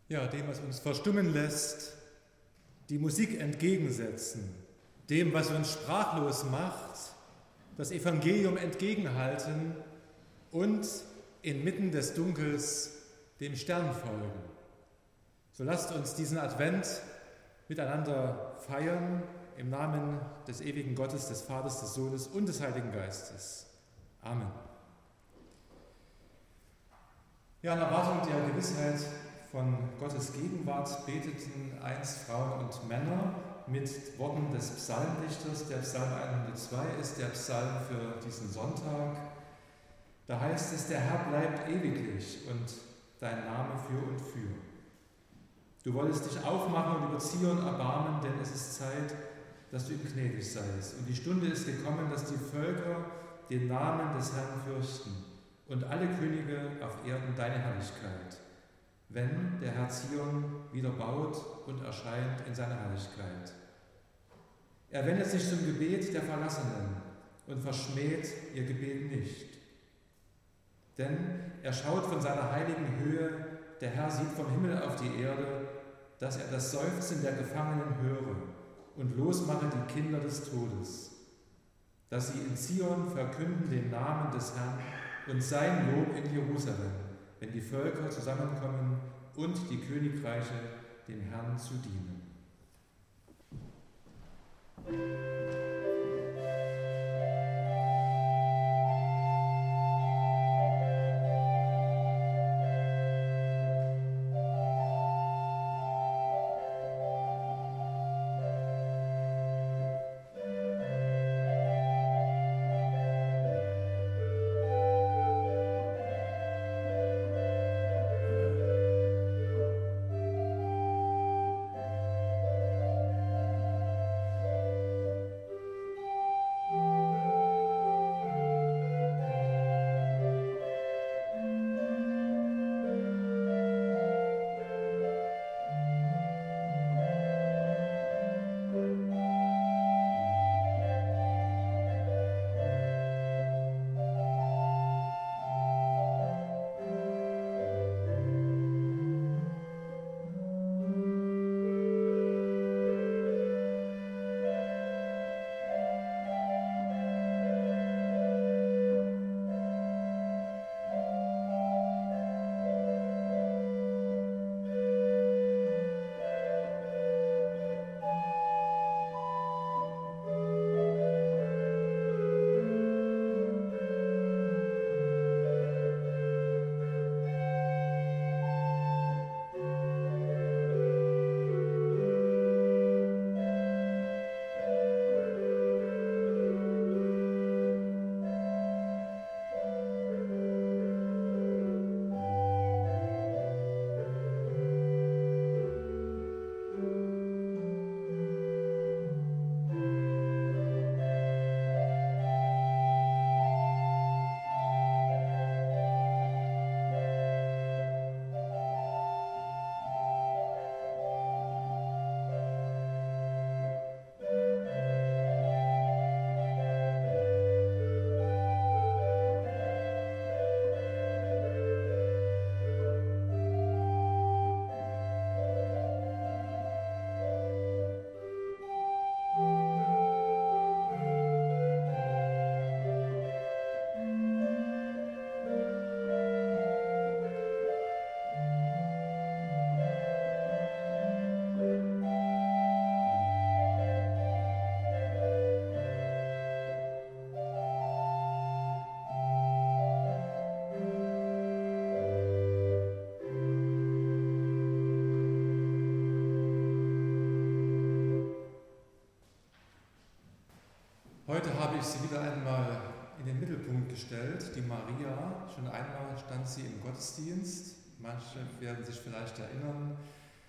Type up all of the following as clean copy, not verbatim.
Ja, dem, was uns verstummen lässt, die Musik entgegensetzen, dem, was uns sprachlos macht, das Evangelium entgegenhalten und inmitten des Dunkels dem Stern folgen. So lasst uns diesen Advent miteinander feiern im Namen des ewigen Gottes, des Vaters, des Sohnes und des Heiligen Geistes. Amen. Ja, in Erwartung der Gewissheit von Gottes Gegenwart beteten einst Frauen und Männer mit Worten des Psalmdichters. Der Psalm 102 ist der Psalm für diesen Sonntag. Da heißt es, der Herr bleibt ewiglich und dein Name für und für. Du wolltest dich aufmachen und über Zion erbarmen, denn es ist Zeit, dass du ihm gnädig seist. Und die Stunde ist gekommen, dass die Völker den Namen des Herrn fürchten und alle Könige auf Erden deine Herrlichkeit, wenn der Herr Zion wieder baut und erscheint in seiner Herrlichkeit. Er wendet sich zum Gebet der Verlassenen und verschmäht ihr Gebet nicht. Denn er schaut von seiner heiligen Höhe, der Herr sieht vom Himmel auf die Erde, dass er das Seufzen der Gefangenen höre und losmache die Kinder des Todes, dass sie in Zion verkünden den Namen des Herrn und sein Lob in Jerusalem, wenn die Völker zusammenkommen und die Königreiche dem Herrn zu dienen. Heute habe ich sie wieder einmal in den Mittelpunkt gestellt, die Maria. Schon einmal stand sie im Gottesdienst. Manche werden sich vielleicht erinnern.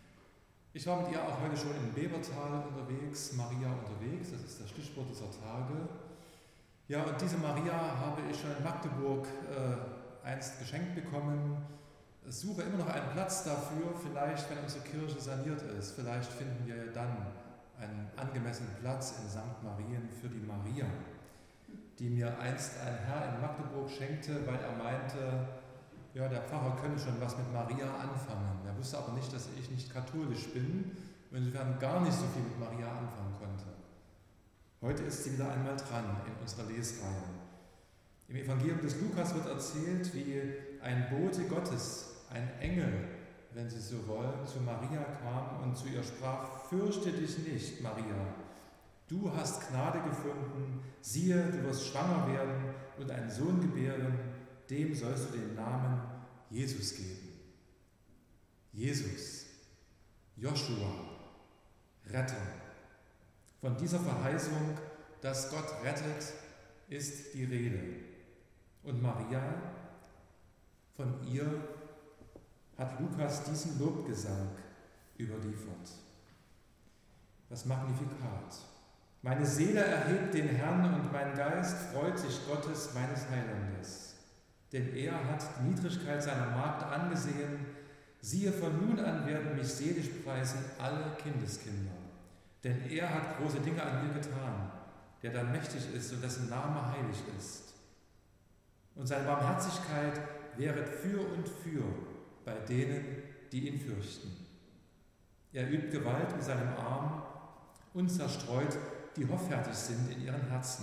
Ich war mit ihr auch heute schon in Bebertal unterwegs, Maria unterwegs, das ist das Stichwort dieser Tage. Ja, und diese Maria habe ich schon in Magdeburg einst geschenkt bekommen. Ich suche immer noch einen Platz dafür, vielleicht wenn unsere Kirche saniert ist, vielleicht finden wir dann einen angemessenen Platz in St. Marien für die Maria, die mir einst ein Herr in Magdeburg schenkte, weil er meinte, ja, der Pfarrer könne schon was mit Maria anfangen. Er wusste aber nicht, dass ich nicht katholisch bin und insofern gar nicht so viel mit Maria anfangen konnte. Heute ist sie wieder einmal dran in unserer Lesreihe. Im Evangelium des Lukas wird erzählt, wie ein Bote Gottes, ein Engel, wenn Sie so wollen, zu Maria kam und zu ihr sprach: Fürchte dich nicht, Maria, du hast Gnade gefunden, siehe, du wirst schwanger werden und einen Sohn gebären, dem sollst du den Namen Jesus geben. Jesus, Joshua, Retter. Von dieser Verheißung, dass Gott rettet, ist die Rede. Und Maria, von ihr hat Lukas diesen Lobgesang überliefert. Das Magnificat. Meine Seele erhebt den Herrn und mein Geist freut sich Gottes, meines Heilandes. Denn er hat die Niedrigkeit seiner Magd angesehen. Siehe, von nun an werden mich selig preisen alle Kindeskinder. Denn er hat große Dinge an mir getan, der dann mächtig ist und dessen Name heilig ist. Und seine Barmherzigkeit wäret für und für bei denen, die ihn fürchten. Er übt Gewalt mit seinem Arm und zerstreut, die hoffärtig sind in ihren Herzen.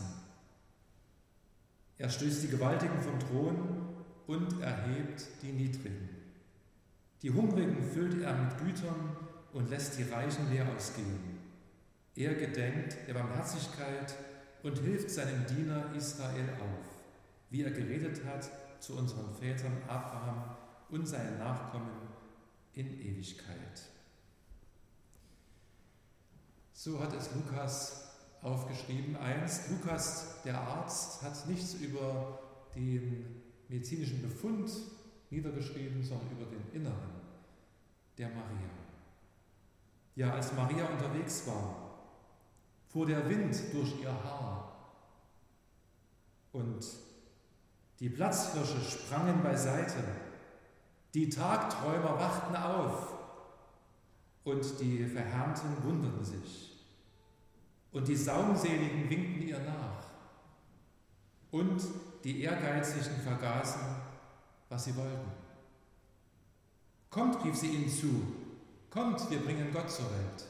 Er stößt die Gewaltigen vom Thron und erhebt die Niedrigen. Die Hungrigen füllt er mit Gütern und lässt die Reichen leer ausgehen. Er gedenkt der Barmherzigkeit und hilft seinem Diener Israel auf, wie er geredet hat zu unseren Vätern Abraham und seinen Nachkommen in Ewigkeit. So hat es Lukas aufgeschrieben einst. Lukas, der Arzt, hat nichts über den medizinischen Befund niedergeschrieben, sondern über den Inneren der Maria. Ja, als Maria unterwegs war, fuhr der Wind durch ihr Haar und die Platzhirsche sprangen beiseite, die Tagträumer wachten auf und die Verhärmten wunderten sich. Und die Saumseligen winkten ihr nach. Und die Ehrgeizigen vergaßen, was sie wollten. Kommt, rief sie ihnen zu, kommt, wir bringen Gott zur Welt.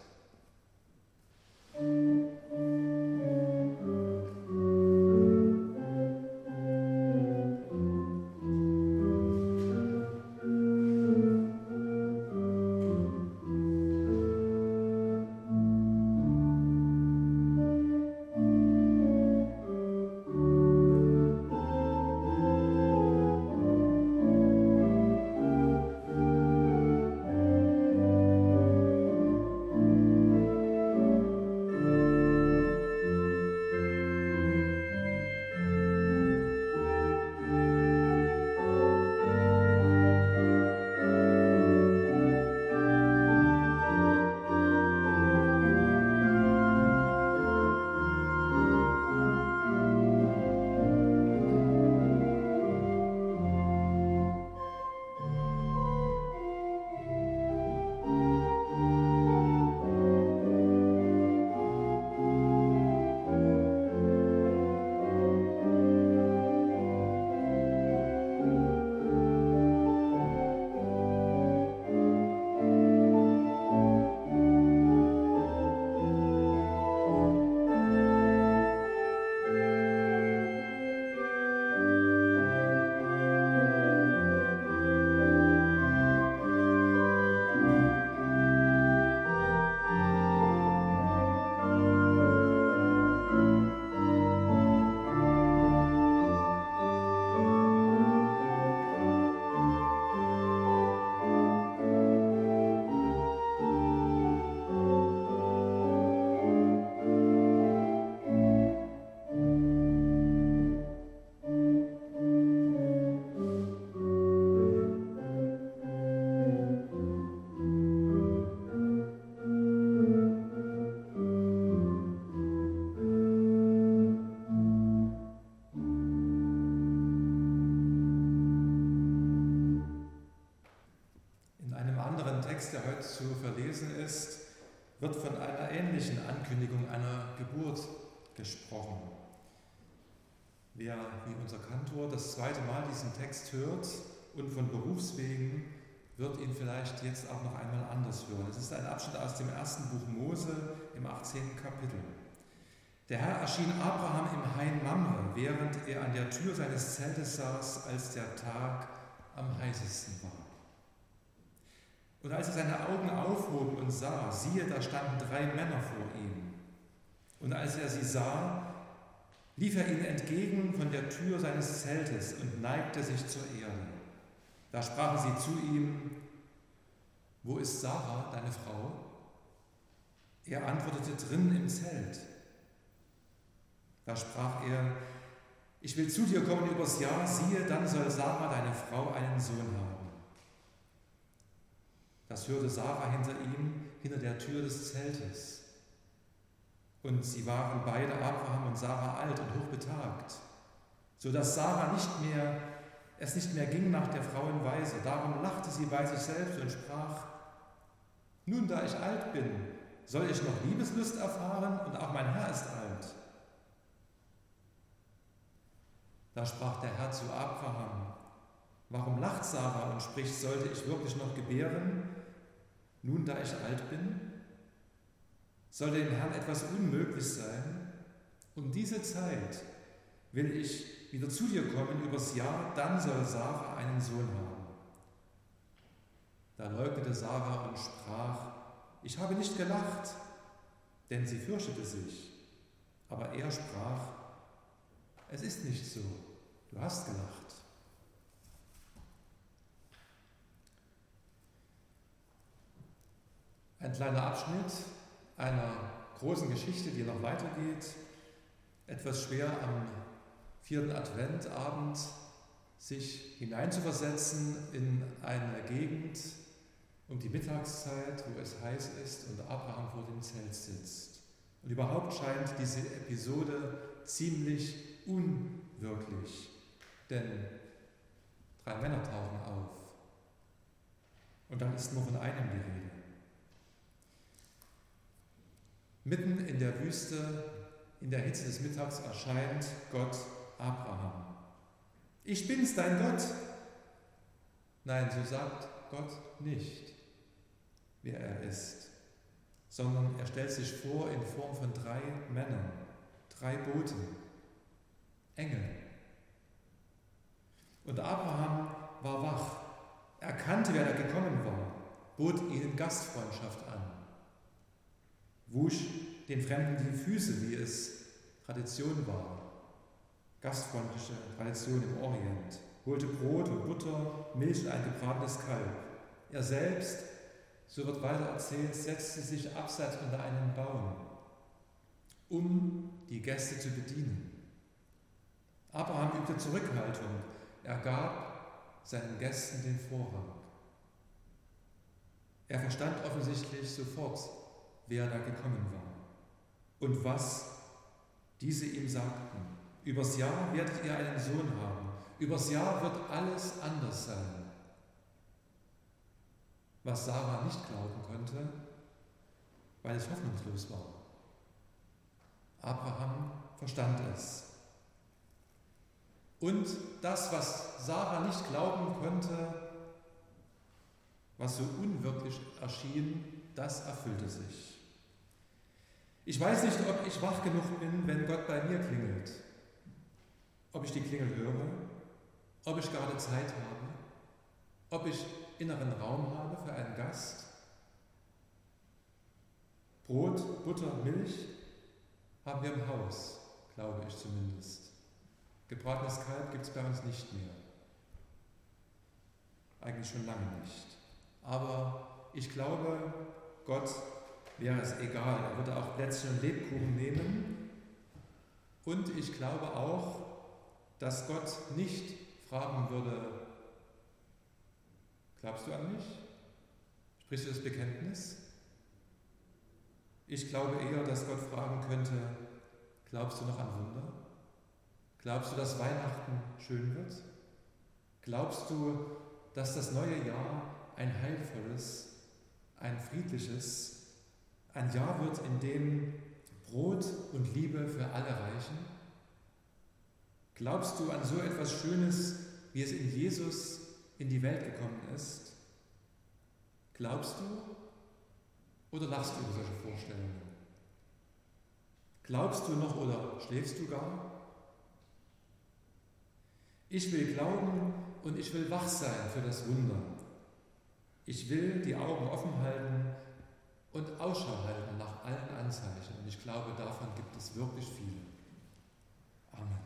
Text, der heute zu verlesen ist, wird von einer ähnlichen Ankündigung einer Geburt gesprochen. Wer, wie unser Kantor, das zweite Mal diesen Text hört, und von Berufswegen wird ihn vielleicht jetzt auch noch einmal anders hören. Es ist ein Abschnitt aus dem ersten Buch Mose im 18. Kapitel. Der Herr erschien Abraham im Hain Mamre, während er an der Tür seines Zeltes saß, als der Tag am heißesten war. Und als er seine Augen aufhob und sah, siehe, da standen 3 Männer vor ihm. Und als er sie sah, lief er ihnen entgegen von der Tür seines Zeltes und neigte sich zur Erde. Da sprachen sie zu ihm: Wo ist Sarah, deine Frau? Er antwortete: Drinnen im Zelt. Da sprach er: Ich will zu dir kommen übers Jahr, siehe, dann soll Sarah, deine Frau, einen Sohn haben. Das hörte Sarah hinter ihm, hinter der Tür des Zeltes. Und sie waren beide, Abraham und Sarah, alt und hochbetagt, so dass Sarah es nicht mehr ging nach der Frauenweise. Darum lachte sie bei sich selbst und sprach: Nun, da ich alt bin, soll ich noch Liebeslust erfahren, und auch mein Herr ist alt. Da sprach der Herr zu Abraham: Warum lacht Sarah und spricht, sollte ich wirklich noch gebären, nun da ich alt bin? Soll dem Herrn etwas unmöglich sein? Um diese Zeit will ich wieder zu dir kommen übers Jahr, dann soll Sarah einen Sohn haben. Da leugnete Sarah und sprach: Ich habe nicht gelacht, denn sie fürchtete sich. Aber er sprach: Es ist nicht so, du hast gelacht. Ein kleiner Abschnitt einer großen Geschichte, die noch weitergeht. Etwas schwer am 4. Adventabend sich hineinzuversetzen in eine Gegend um die Mittagszeit, wo es heiß ist und Abraham vor dem Zelt sitzt. Und überhaupt scheint diese Episode ziemlich unwirklich, denn 3 Männer tauchen auf und dann ist nur von einem die Rede. Mitten in der Wüste, in der Hitze des Mittags erscheint Gott Abraham. Ich bin's, dein Gott. Nein, so sagt Gott nicht, wer er ist, sondern er stellt sich vor in Form von 3 Männern, 3 Boten, Engel. Und Abraham war wach, er kannte, wer da gekommen war, bot ihnen Gastfreundschaft an, wusch den Fremden die Füße, wie es Tradition war, gastfreundliche Tradition im Orient, holte Brot und Butter, Milch und ein gebratenes Kalb. Er selbst, so wird weiter erzählt, setzte sich abseits unter einen Baum, um die Gäste zu bedienen. Abraham übte Zurückhaltung, er gab seinen Gästen den Vorrang. Er verstand offensichtlich sofort, wer da gekommen war und was diese ihm sagten. Übers Jahr werdet ihr einen Sohn haben. Übers Jahr wird alles anders sein. Was Sarah nicht glauben konnte, weil es hoffnungslos war. Abraham verstand es. Und das, was Sarah nicht glauben konnte, was so unwirklich erschien, das erfüllte sich. Ich weiß nicht, ob ich wach genug bin, wenn Gott bei mir klingelt. Ob ich die Klingel höre, ob ich gerade Zeit habe, ob ich inneren Raum habe für einen Gast. Brot, Butter, Milch haben wir im Haus, glaube ich zumindest. Gebratenes Kalb gibt es bei uns nicht mehr. Eigentlich schon lange nicht. Aber ich glaube, Gott wäre es egal. Er würde auch Plätzchen und Lebkuchen nehmen. Und ich glaube auch, dass Gott nicht fragen würde: Glaubst du an mich? Sprichst du das Bekenntnis? Ich glaube eher, dass Gott fragen könnte: Glaubst du noch an Wunder? Glaubst du, dass Weihnachten schön wird? Glaubst du, dass das neue Jahr ein heilvolles, ein friedliches, ein Jahr wird, in dem Brot und Liebe für alle reichen? Glaubst du an so etwas Schönes, wie es in Jesus in die Welt gekommen ist? Glaubst du oder lachst du über solche Vorstellungen? Glaubst du noch oder schläfst du gar? Ich will glauben und ich will wach sein für das Wunder. Ich will die Augen offen halten und Ausschau halten nach allen Anzeichen. Und ich glaube, davon gibt es wirklich viele. Amen.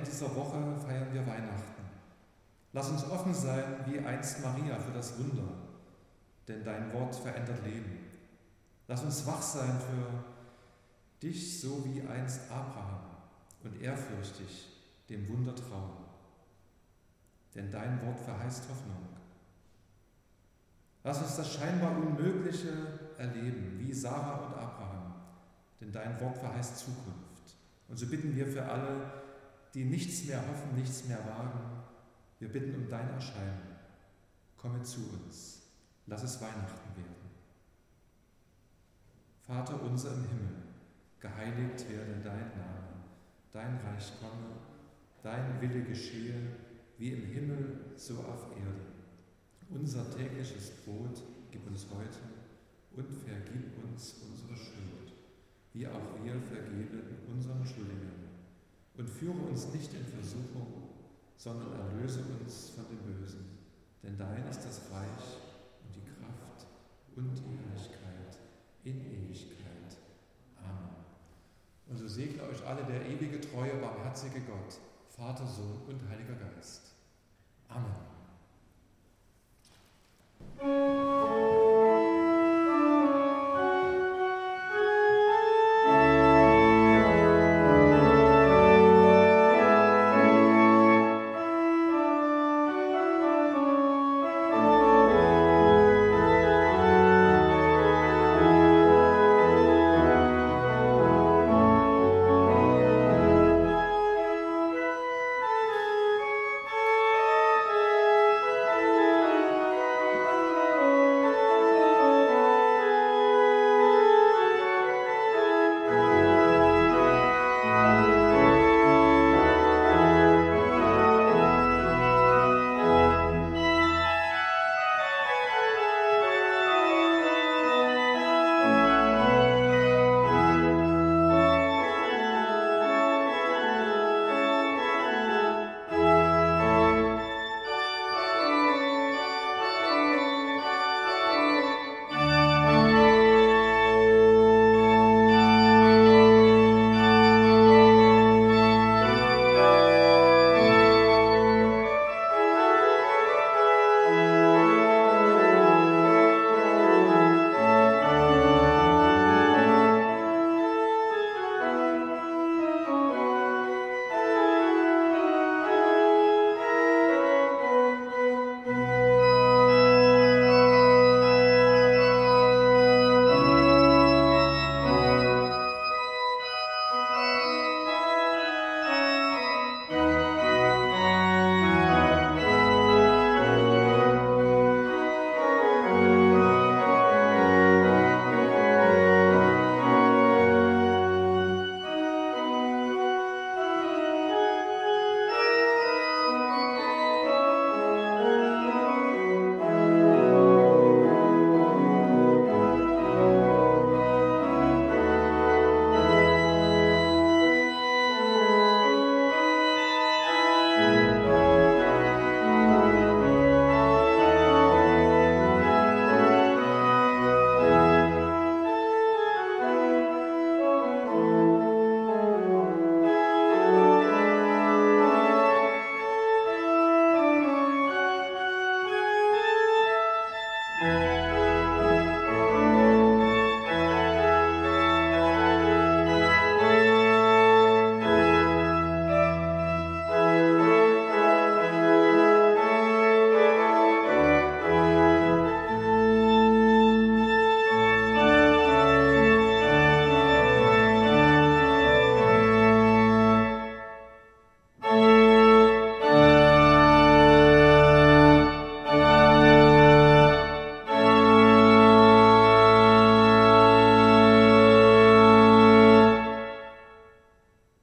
dieser Woche feiern wir Weihnachten. Lass uns offen sein wie einst Maria für das Wunder, denn dein Wort verändert Leben. Lass uns wach sein für dich, so wie einst Abraham, und ehrfürchtig dem Wunder trauen. Denn dein Wort verheißt Hoffnung. Lass uns das scheinbar Unmögliche erleben, wie Sarah und Abraham, denn dein Wort verheißt Zukunft. Und so bitten wir für alle, die nichts mehr hoffen, nichts mehr wagen, wir bitten um dein Erscheinen. Komme zu uns, lass es Weihnachten werden. Vater unser im Himmel, geheiligt werde dein Name, dein Reich komme, dein Wille geschehe, wie im Himmel, so auf Erden. Unser tägliches Brot gib uns heute und vergib uns unsere Schuld, wie auch wir vergeben unseren Schuldigern. Und führe uns nicht in Versuchung, sondern erlöse uns von dem Bösen. Denn dein ist das Reich und die Kraft und die Herrlichkeit in Ewigkeit. Amen. Und so segne euch alle der ewige, treue, barmherzige Gott, Vater, Sohn und Heiliger Geist. Amen.